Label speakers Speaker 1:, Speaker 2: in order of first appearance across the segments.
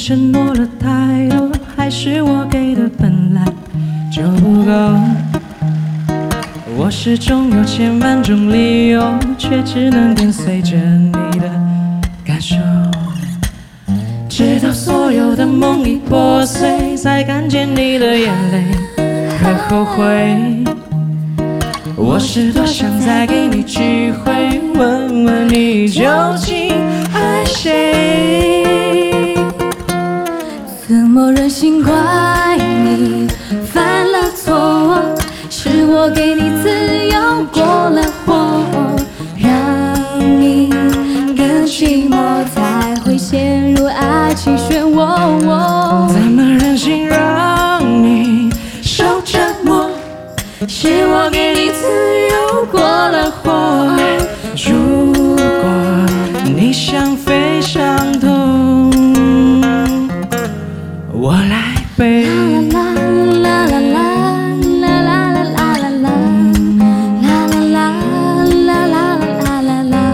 Speaker 1: 承诺了太多，还是我给的本来就不够。我始终有千万种理由，却只能跟随着你的感受。直到所有的梦已破碎，才看见你的眼泪和后悔。我是多想再给你机会，问问你究竟爱谁？
Speaker 2: 怎么忍心怪你犯了错？是我给你自由过了火，让你更寂寞，才会陷入爱情漩涡。
Speaker 1: 怎么忍心让你受折磨？
Speaker 2: 是我给你自由过了火。
Speaker 1: 如果你想飞上头，我来背。
Speaker 2: 啦啦啦啦啦啦啦啦啦啦啦啦啦啦啦啦啦啦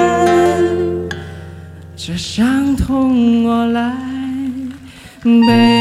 Speaker 1: 这伤痛我来背。